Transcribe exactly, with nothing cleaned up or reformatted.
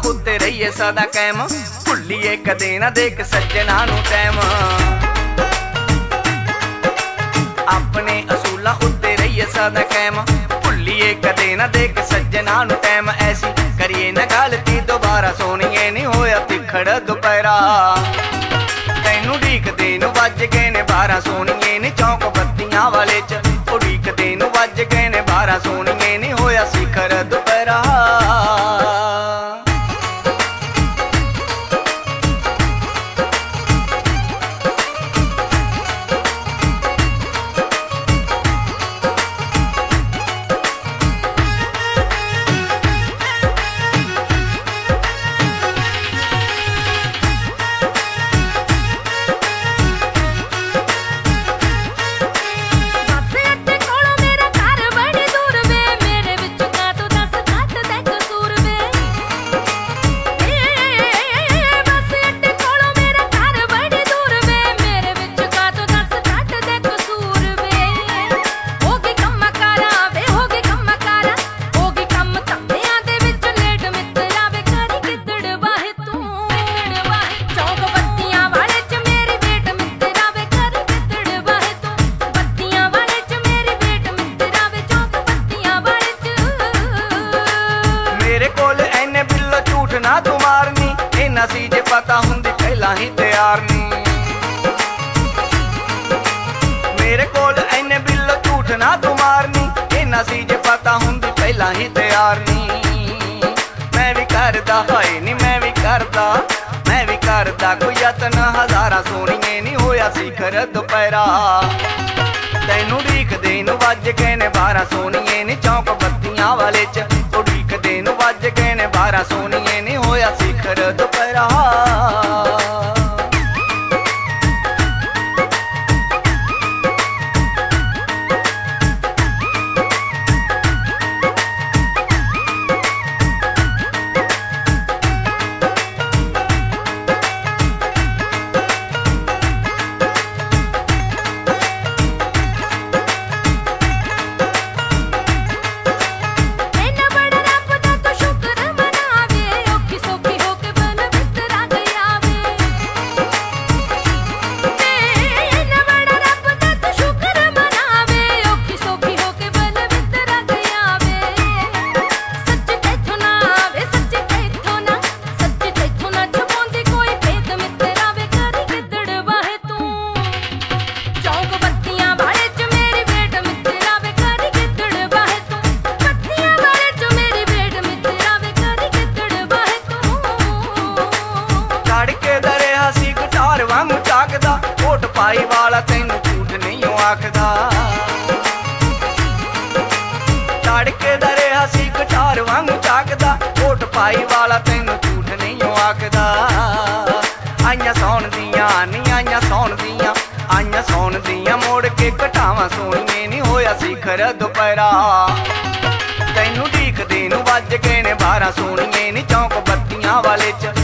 उत्ते रहिए सदा कैम, भुल्लीए कदे ना देख सज्जना नू टैम। अपने असूलां उत्ते रहिए सदा कैम, भुल्लीए कदे ना देख सज्जना नू टैम। ऐसी करिए ना गलती दोबारा सोनिए नी होया तिखड़ दोपहरा। तैनू ढीकदे नू वज गए ने बारह सोनिए नी चौंक बत्तियां वाले च। उड़ीकदे नू वज गए ने बारह सोनिए नी होया शिखर दोपहरा। ना तू मारनी इन्ना सी जे पता हुंदी पहला ही तैयार नी। मेरे कोल इन्ने बिल्लो झूठ ना तू मारनी इन्ना सी जे पता हुंदी पहला ही तैयार नी। मैं भी करदा हाय नी मैं भी करदा मैं भी करदा कोई यतन हजारा सोनिए नी होया शिखर दोपहरा। तैनू ढीकदे नू वज गए ने बारह सोनिए नी चौंक बत्तियां वाले च। उड़ीकदे नू वज गए ने बारह सोनिए नी होया शिखर दोपहरा। वोट पाई वाला तैनू झूठ नहीं आखदा। तड़के दरे हसी कटार वांगू चाकदा वोट पाई वाला तैनू झूठ नहीं आखदा। आइयां सौन दियां नी आइयां सौन दियां आइयां सौन दियां मोड़ के घटावां सोनिए नी होया शिखर दोपहरा। तैनू ढीकदे नू वज गए ने बारह सोनिए नी चौंक बत्तियां वाले च।